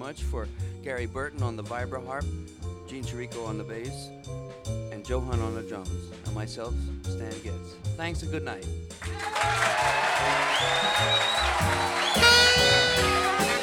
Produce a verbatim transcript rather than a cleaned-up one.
much for Gary Burton on the vibra harp, Gene Chirico on the bass, and Joe Hunt on the drums, and myself, Stan Getz. Thanks and good night.